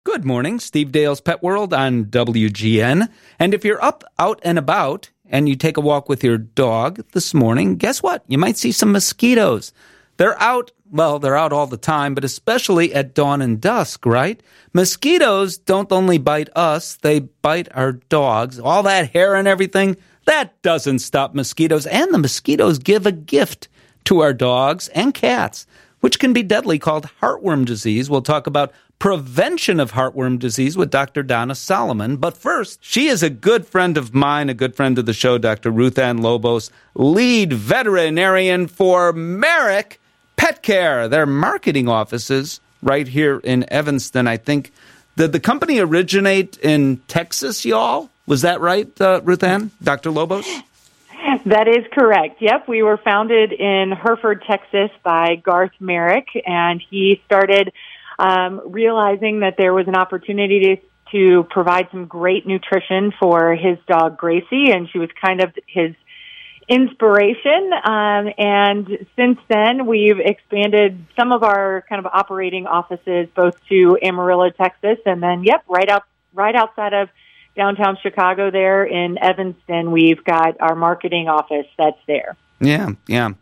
Good morning, Steve Dale's Pet World on WGN. And if you're out and about, and you take a walk with your dog this morning, guess what? You might see some mosquitoes. They're out all the time, but especially at dawn and dusk, right? Mosquitoes don't only bite us, they bite our dogs. All that hair and everything, that doesn't stop mosquitoes. And the mosquitoes give a gift to our dogs and cats, which can be deadly, called heartworm disease. We'll talk about prevention of heartworm disease with Dr. Donna Solomon. But first, she is a good friend of mine, a good friend of the show, Dr. Ruth Ann Lobos, lead veterinarian for Merrick Pet Care, their marketing offices right here in Evanston. I think, did the company originate in Texas, y'all? Was that right, Ruth Ann, Dr. Lobos? That is correct. Yep, we were founded in Hereford, Texas by Garth Merrick, and he started realizing that there was an opportunity to provide some great nutrition for his dog, Gracie, and she was kind of his inspiration. And since then, we've expanded some of our kind of operating offices both to Amarillo, Texas, and then, right outside of downtown Chicago there in Evanston, we've got our marketing office that's there. Yeah.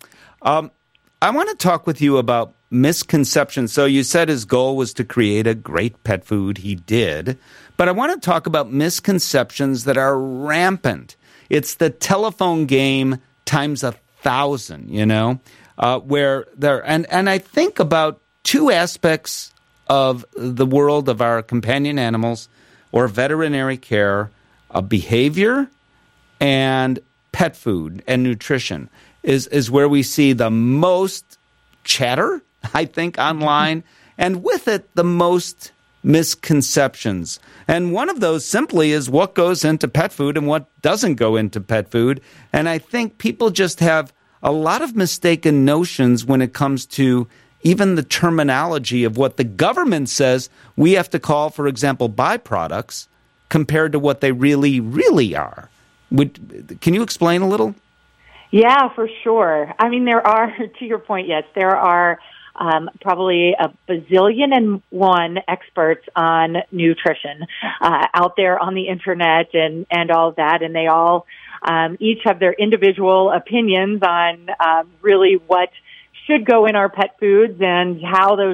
I want to talk with you about misconceptions. So you said his goal was to create a great pet food. He did. But I want to talk about misconceptions that are rampant. It's the telephone game times 1,000, where there, and I think about two aspects of the world of our companion animals or veterinary care, behavior and pet food and nutrition is where we see the most chatter, I think, online, and with it, the most misconceptions. And one of those simply is what goes into pet food and what doesn't go into pet food. And I think people just have a lot of mistaken notions when it comes to even the terminology of what the government says we have to call, for example, byproducts compared to what they really, really are. Can you explain a little? Yeah, for sure. I mean, there are, to your point, yes, there are probably a bazillion and one experts on nutrition out there on the internet and all of that, and they all each have their individual opinions on really what should go in our pet foods and how those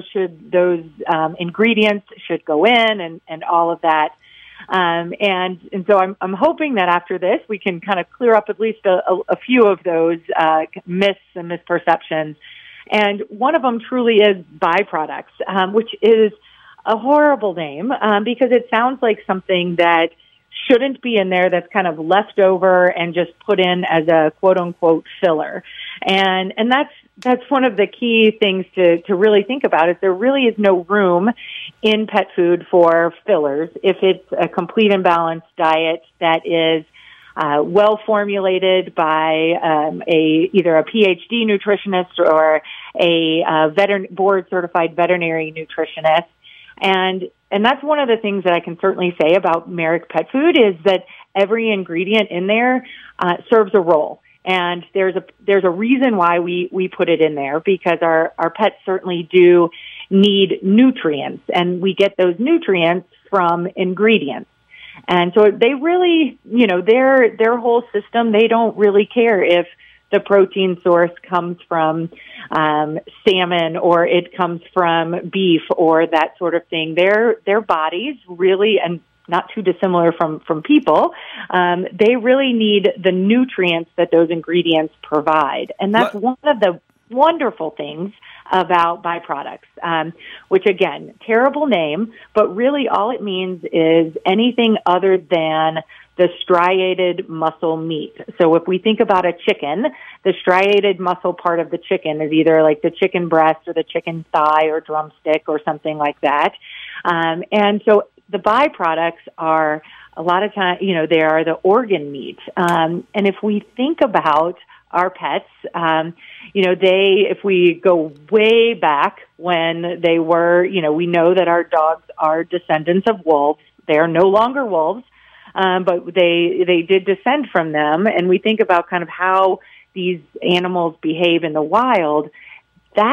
ingredients should go in and all of that. And so I'm hoping that after this we can kind of clear up at least a few of those myths and misperceptions. And one of them truly is byproducts, which is a horrible name because it sounds like something that shouldn't be in there, that's kind of left over and just put in as a quote unquote filler. And that's one of the key things to really think about is there really is no room in pet food for fillers if it's a complete and balanced diet that is well formulated by either a PhD nutritionist or a board certified veterinary nutritionist. And that's one of the things that I can certainly say about Merrick Pet Food is that every ingredient in there serves a role. And there's a reason why we put it in there, because our pets certainly do need nutrients, and we get those nutrients from ingredients. And so they really, their whole system, they don't really care if the protein source comes from salmon or it comes from beef or that sort of thing. Their bodies really, and not too dissimilar from people, they really need the nutrients that those ingredients provide. And that's one of the wonderful things about byproducts, which again, terrible name, but really all it means is anything other than the striated muscle meat. So if we think about a chicken, the striated muscle part of the chicken is either like the chicken breast or the chicken thigh or drumstick or something like that. And so the byproducts are a lot of time, they are the organ meat. And if we think about our pets, if we go way back when they were, we know that our dogs are descendants of wolves. They are no longer wolves. But they did descend from them, and we think about kind of how these animals behave in the wild.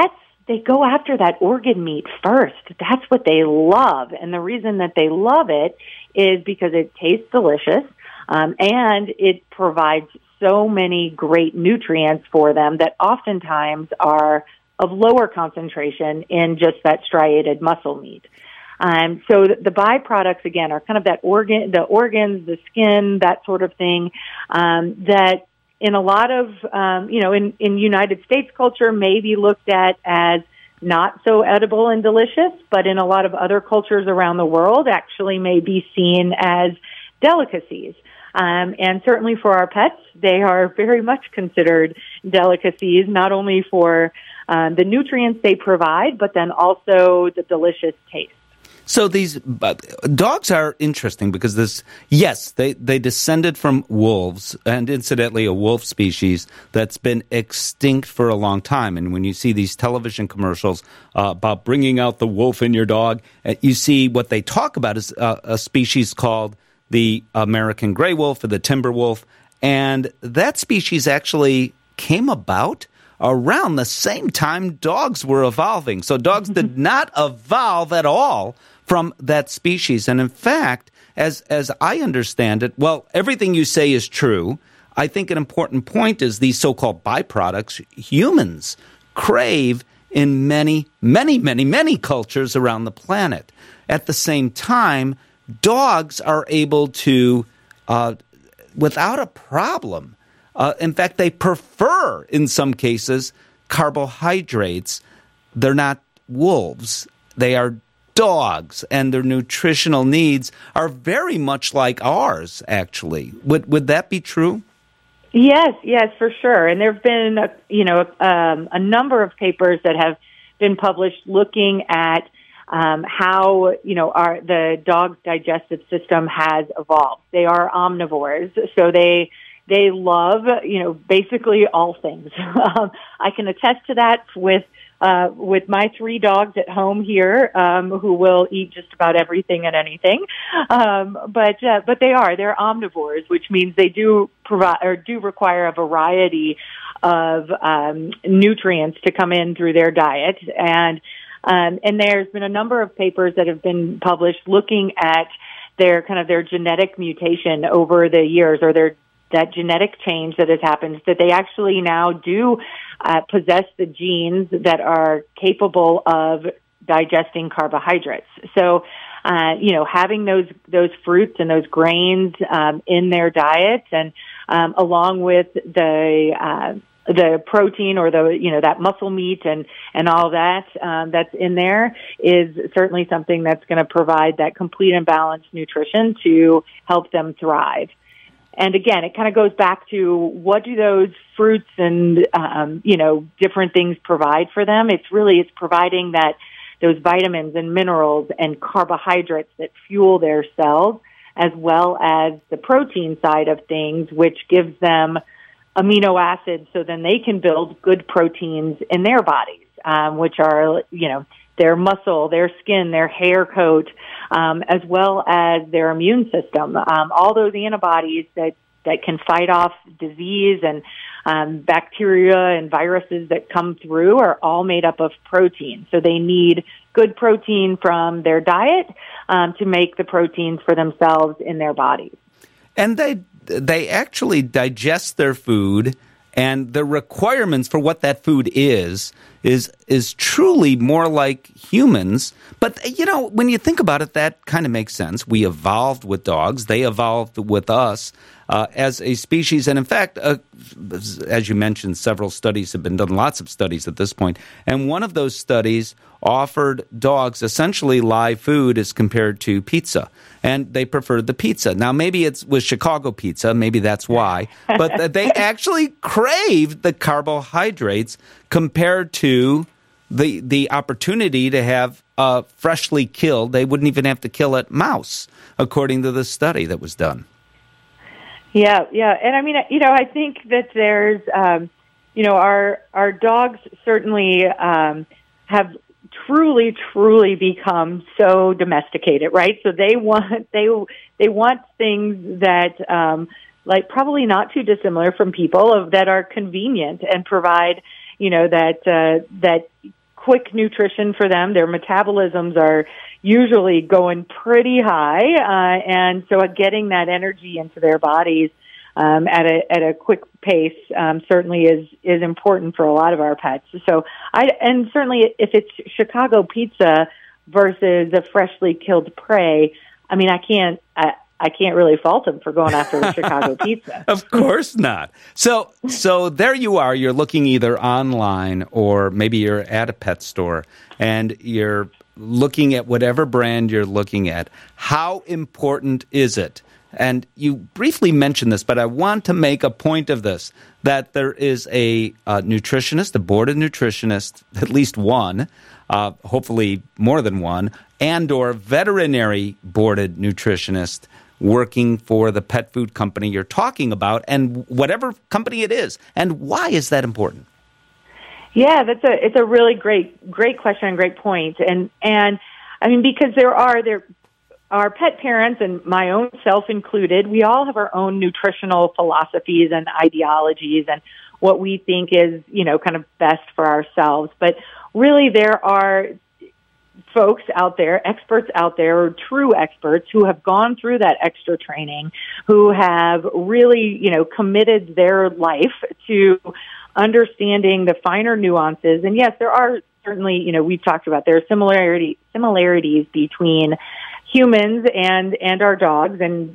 they go after that organ meat first. That's what they love. And the reason that they love it is because it tastes delicious, and it provides so many great nutrients for them that oftentimes are of lower concentration in just that striated muscle meat. So the byproducts, again, are kind of the organs, the skin, that sort of thing, that in a lot of, in United States culture may be looked at as not so edible and delicious, but in a lot of other cultures around the world actually may be seen as delicacies. And certainly for our pets, they are very much considered delicacies, not only for the nutrients they provide, but then also the delicious taste. So these dogs are interesting because they descended from wolves, and incidentally a wolf species that's been extinct for a long time. And when you see these television commercials about bringing out the wolf in your dog, you see what they talk about is a species called the American gray wolf or the timber wolf. And that species actually came about around the same time dogs were evolving. So dogs did not evolve at all from that species. And in fact, as I understand it, well, everything you say is true. I think an important point is these so-called byproducts humans crave in many, many, many, many cultures around the planet. At the same time, dogs are able to, without a problem, in fact, they prefer, in some cases, carbohydrates. They're not wolves. They are dogs, and their nutritional needs are very much like ours, actually. Would that be true? Yes, for sure. And there have been, a number of papers that have been published looking at how, the dog's digestive system has evolved. They are omnivores, so they love, basically all things. I can attest to that with my 3 dogs at home here, who will eat just about everything and anything. But they're omnivores, which means they do require a variety of nutrients to come in through their diet. And there's been a number of papers that have been published looking at their genetic mutation over the years, or that genetic change that has happened, that they actually now do possess the genes that are capable of digesting carbohydrates. So, having those fruits and those grains in their diet, and along with the protein or that muscle meat and all that that's in there, is certainly something that's going to provide that complete and balanced nutrition to help them thrive. And again, it kind of goes back to what do those fruits and, different things provide for them. It's providing those vitamins and minerals and carbohydrates that fuel their cells, as well as the protein side of things, which gives them amino acids so then they can build good proteins in their bodies, which are, their muscle, their skin, their hair coat, as well as their immune system. All those antibodies that can fight off disease and bacteria and viruses that come through are all made up of protein. So they need good protein from their diet to make the proteins for themselves in their bodies. And they actually digest their food, and the requirements for what that food is truly more like humans. But, when you think about it, that kind of makes sense. We evolved with dogs. They evolved with us as a species. And, in fact, as you mentioned, several studies have been done, lots of studies at this point. And one of those studies offered dogs essentially live food as compared to pizza. And they preferred the pizza. Now, maybe it was Chicago pizza. Maybe that's why. But they actually craved the carbohydrates compared to the opportunity to have freshly killed. They wouldn't even have to kill a mouse, according to the study that was done. Yeah. And I mean, I think that there's, our dogs certainly have truly become so domesticated, right? So they want things that like probably not too dissimilar from people that are convenient and provide, that quick nutrition for them. Their metabolisms are usually going pretty high, and so getting that energy into their bodies at a quick pace certainly is important for a lot of our pets. So and certainly if it's Chicago pizza versus a freshly killed prey, I mean, I can't really fault them for going after the Chicago pizza. Of course not. So there you are. You're looking either online or maybe you're at a pet store and you're looking at whatever brand you're looking at. How important is it? And you briefly mentioned this, but I want to make a point of this, that there is a nutritionist, a boarded nutritionist, at least one, hopefully more than one, and or veterinary boarded nutritionist working for the pet food company you're talking about, and whatever company it is. And why is that important? Yeah, it's a really great question and great point. And I mean, because there are pet parents, and my own self included, we all have our own nutritional philosophies and ideologies and what we think is, kind of best for ourselves. But really there are folks out there, experts out there, or true experts who have gone through that extra training, who have really, committed their life to understanding the finer nuances. And yes, there are certainly, we've talked about there are similarities between humans and our dogs, and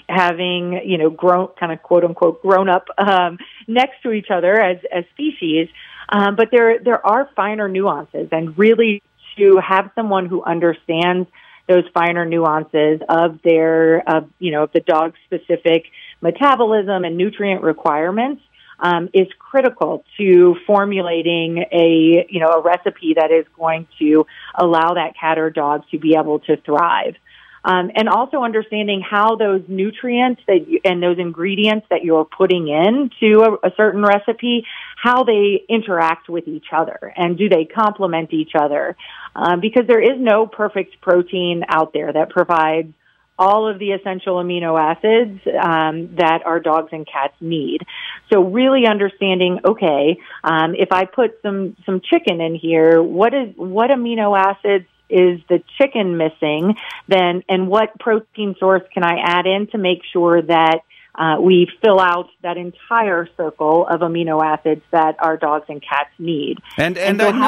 having, grown, kind of quote unquote, grown up next to each other as species. But there are finer nuances, and really to have someone who understands those finer nuances of of the dog's specific metabolism and nutrient requirements is critical to formulating a recipe that is going to allow that cat or dog to be able to thrive. And also understanding how those nutrients and those ingredients that you're putting into a certain recipe, how they interact with each other, and do they complement each other? Because there is no perfect protein out there that provides all of the essential amino acids that our dogs and cats need. So really understanding, okay, if I put some chicken in here, what amino acids is the chicken missing, then, and what protein source can I add in to make sure that we fill out that entire circle of amino acids that our dogs and cats need. And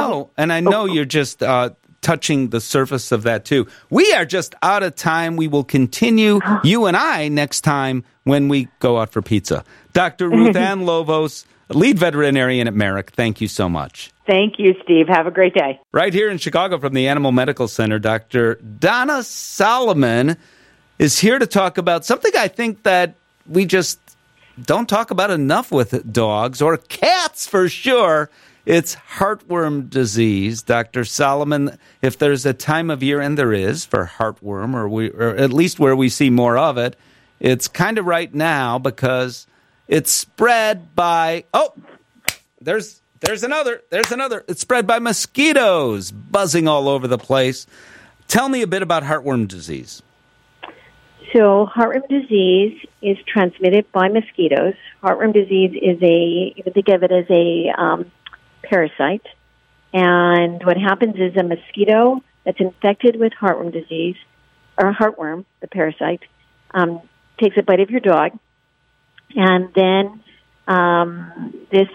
I know you're just touching the surface of that too. We are just out of time. We will continue, you and I, next time when we go out for pizza. Dr. Ruth Ann Lovos, lead veterinarian at Merrick, thank you so much. Thank you, Steve. Have a great day. Right here in Chicago from the Animal Medical Center, Dr. Donna Solomon is here to talk about something I think that we just don't talk about enough with dogs, or cats for sure. It's heartworm disease. Dr. Solomon, if there's a time of year, and there is, for heartworm, or at least where we see more of it, it's kind of right now because it's spread by, there's another. It's spread by mosquitoes buzzing all over the place. Tell me a bit about heartworm disease. So heartworm disease is transmitted by mosquitoes. Heartworm disease is you can think of it as a parasite. And what happens is a mosquito that's infected with heartworm disease, or heartworm, the parasite, takes a bite of your dog. And then this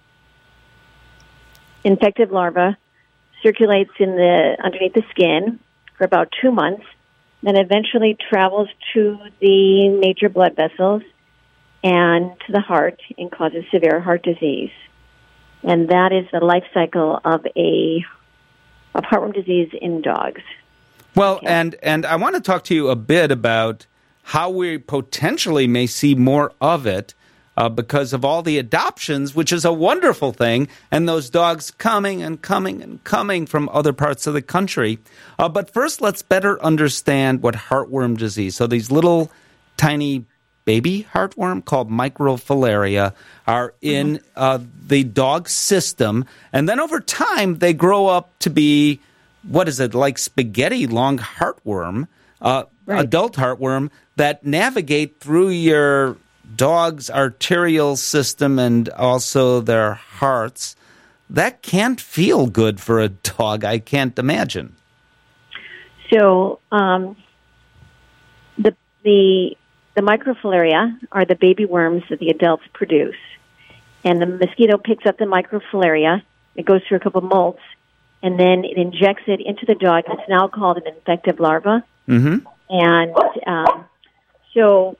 infected larva circulates underneath the skin for about 2 months, then eventually travels to the major blood vessels and to the heart and causes severe heart disease. And that is the life cycle of heartworm disease in dogs. Well, and I want to talk to you a bit about how we potentially may see more of it because of all the adoptions, which is a wonderful thing, and those dogs coming and coming and coming from other parts of the country. But first, let's better understand what heartworm disease. So these little tiny baby heartworm called microfilaria are in the dog system, and then over time they grow up to be, like spaghetti long heartworm, adult heartworm that navigate through your dog's arterial system and also their hearts. that can't feel good for a dog, I can't imagine. So the microfilaria are the baby worms that the adults produce. And the mosquito picks up the microfilaria, it goes through a couple of molts, and then it injects it into the dog. It's now called an infective larva. Mm-hmm. And so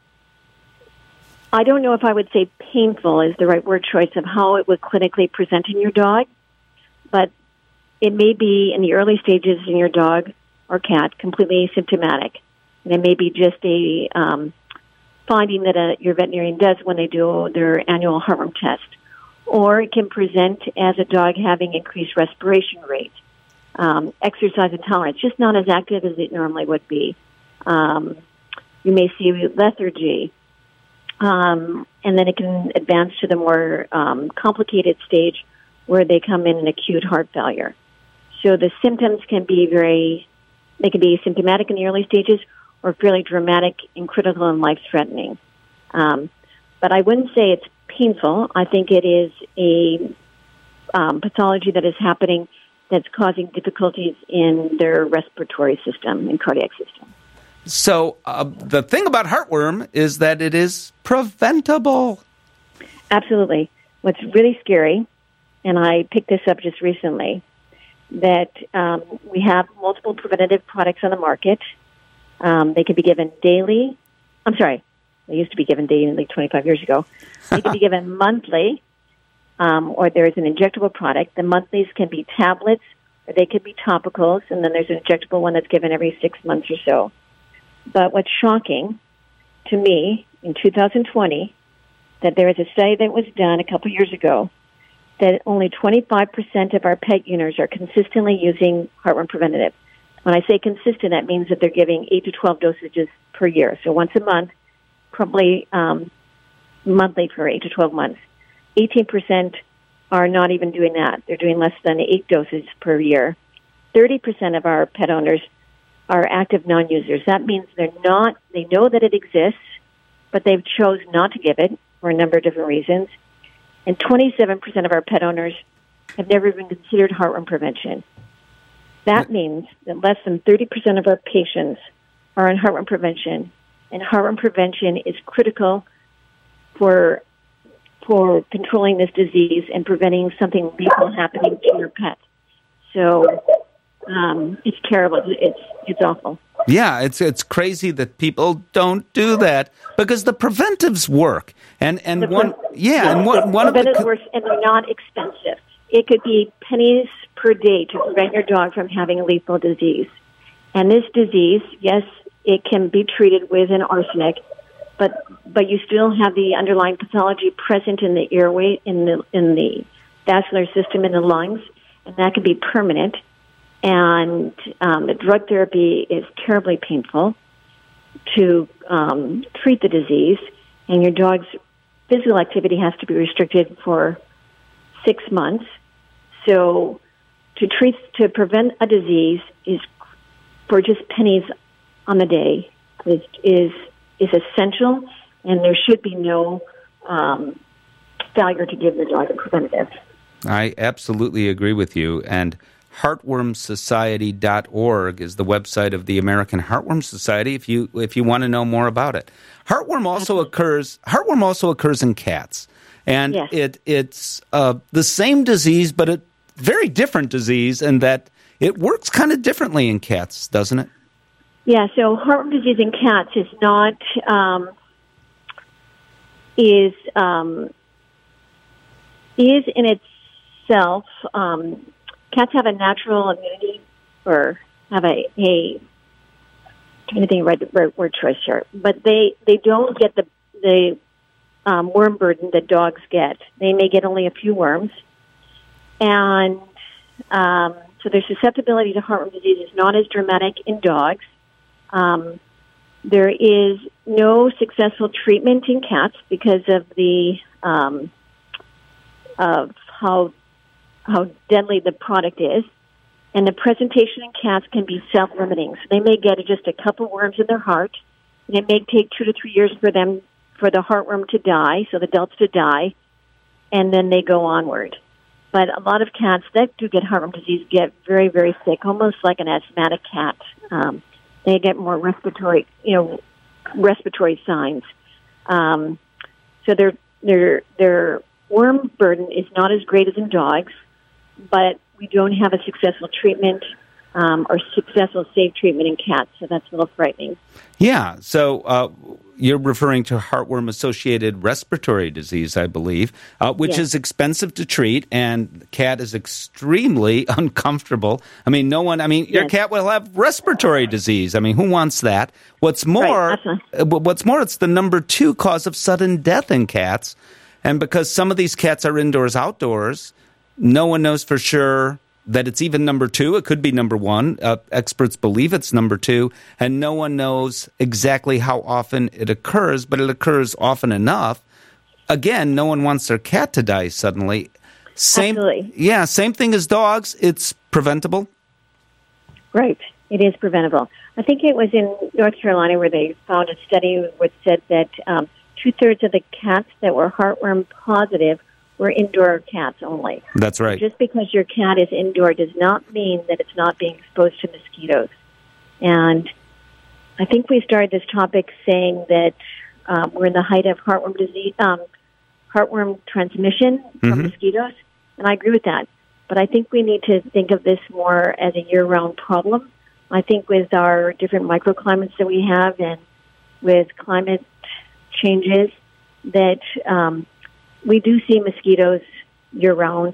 I don't know if I would say painful is the right word choice of how it would clinically present in your dog, but it may be in the early stages in your dog or cat completely asymptomatic. And it may be just a finding that your veterinarian does when they do their annual heartworm test. Or it can present as a dog having increased respiration rate, exercise intolerance, just not as active as it normally would be. You may see lethargy. And then it can advance to the more complicated stage where they come in an acute heart failure. So the symptoms can be they can be symptomatic in the early stages or fairly dramatic and critical and life-threatening. But I wouldn't say it's painful. I think it is a pathology that is happening that's causing difficulties in their respiratory system and cardiac system. So the thing about heartworm is that it is preventable. Absolutely. What's really scary, and I picked this up just recently, that we have multiple preventative products on the market. They can be given daily. I'm sorry, they used to be given daily 25 years ago. They can be given monthly, or there's an injectable product. The monthlies can be tablets, or they could be topicals, and then there's an injectable one that's given every 6 months or so. But what's shocking to me in 2020, that there is a study that was done a couple years ago that only 25% of our pet owners are consistently using heartworm preventative. When I say consistent, that means that they're giving 8 to 12 dosages per year. So once a month, probably monthly for 8 to 12 months. 18% are not even doing that. They're doing less than 8 doses per year. 30% of our pet owners are active non-users. That means they know that it exists, but they've chosen not to give it for a number of different reasons. And 27% of our pet owners have never even considered heartworm prevention. That means that less than 30% of our patients are on heartworm prevention, and heartworm prevention is critical for controlling this disease and preventing something lethal happening to your pet. So it's terrible. It's awful. Yeah, it's crazy that people don't do that because the preventives work. And one of the works, and they're not expensive. It could be pennies per day to prevent your dog from having a lethal disease. And this disease, yes, it can be treated with an arsenic, but you still have the underlying pathology present in the airway, in the vascular system, in the lungs, and that can be permanent. And the drug therapy is terribly painful to treat the disease, and your dog's physical activity has to be restricted for 6 months. So to prevent a disease is for just pennies on the day is essential, and there should be no failure to give the dog a preventative. I absolutely agree with you, and heartwormsociety.org is the website of the American Heartworm Society if you want to know more about it. Heartworm also occurs in cats. And yes. It's the same disease, but a very different disease in that it works kind of differently in cats, doesn't it? Yeah, so heartworm disease in cats is not is in itself. Cats have a natural immunity, or have a anything right word choice here, but they don't get the worm burden that dogs get. They may get only a few worms, and so their susceptibility to heartworm disease is not as dramatic in dogs. There is no successful treatment in cats because of the of how deadly the product is, and the presentation in cats can be self-limiting. So they may get just a couple worms in their heart, and it may take 2 to 3 years for the heartworm to die, so the adults to die, and then they go onward. But a lot of cats that do get heartworm disease get very, very sick, almost like an asthmatic cat. They get more respiratory signs. So their worm burden is not as great as in dogs, but we don't have a successful treatment or successful safe treatment in cats, so that's a little frightening. Yeah, so you're referring to heartworm-associated respiratory disease, I believe, which is expensive to treat, and the cat is extremely uncomfortable. I mean, your cat will have respiratory disease. I mean, who wants that? What's more, it's the number 2 cause of sudden death in cats, and because some of these cats are indoors, outdoors, no one knows for sure that it's even number 2. It could be number 1. Experts believe it's number 2, and no one knows exactly how often it occurs, but it occurs often enough. Again, no one wants their cat to die suddenly. Absolutely. Yeah, same thing as dogs. It's preventable. Right. It is preventable. I think it was in North Carolina where they found a study which said that 2/3 of the cats that were heartworm positive were indoor cats only. That's right. Just because your cat is indoor does not mean that it's not being exposed to mosquitoes. And I think we started this topic saying that we're in the height of heartworm disease, heartworm transmission from mosquitoes, and I agree with that. But I think we need to think of this more as a year-round problem. I think with our different microclimates that we have and with climate changes that we do see mosquitoes year-round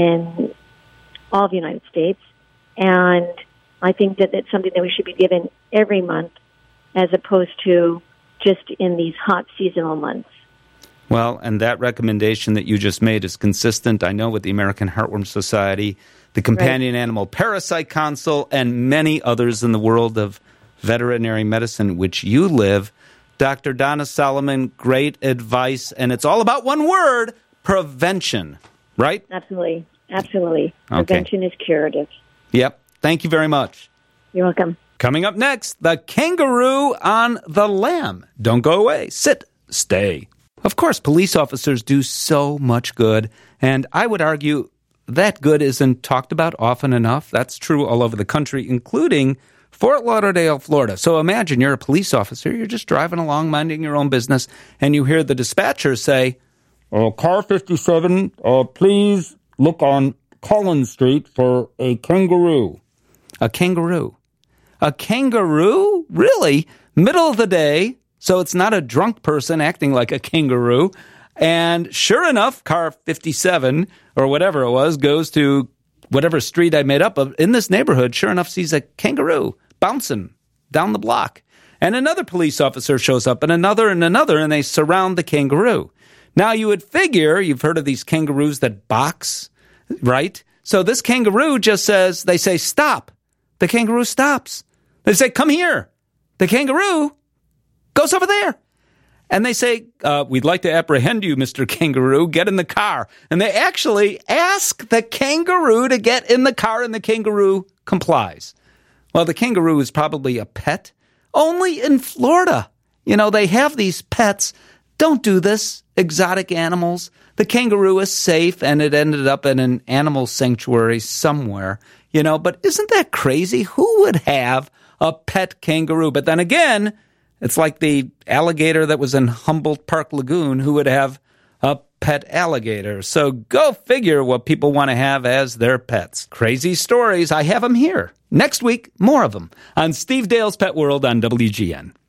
in all of the United States, and I think that it's something that we should be given every month as opposed to just in these hot seasonal months. Well, and that recommendation that you just made is consistent, I know, with the American Heartworm Society, the Companion Animal Parasite Council, and many others in the world of veterinary medicine, which you live. Dr. Donna Solomon, great advice, and it's all about one word, prevention, right? Absolutely. Prevention is curative. Yep. Thank you very much. You're welcome. Coming up next, the kangaroo on the lamb. Don't go away. Sit. Stay. Of course, police officers do so much good, and I would argue that good isn't talked about often enough. That's true all over the country, including Fort Lauderdale, Florida. So imagine you're a police officer, you're just driving along, minding your own business, and you hear the dispatcher say, Car 57, please look on Collins Street for a kangaroo. A kangaroo? A kangaroo? Really? Middle of the day, so it's not a drunk person acting like a kangaroo. And sure enough, car 57, or whatever it was, goes to whatever street I made up of in this neighborhood, sure enough sees a kangaroo bouncing down the block. And another police officer shows up, and another, and they surround the kangaroo. Now, you would figure, you've heard of these kangaroos that box, right? So this kangaroo just says, they say, stop. The kangaroo stops. They say, come here. The kangaroo goes over there. And they say, we'd like to apprehend you, Mr. Kangaroo. Get in the car. And they actually ask the kangaroo to get in the car, and the kangaroo complies. Well, the kangaroo is probably a pet. Only in Florida. You know, they have these pets. Don't do this. Exotic animals. The kangaroo is safe, and it ended up in an animal sanctuary somewhere. You know, but isn't that crazy? Who would have a pet kangaroo? But then again, it's like the alligator that was in Humboldt Park Lagoon who would have a pet alligator. So go figure what people want to have as their pets. Crazy stories. I have them here. Next week, more of them on Steve Dale's Pet World on WGN.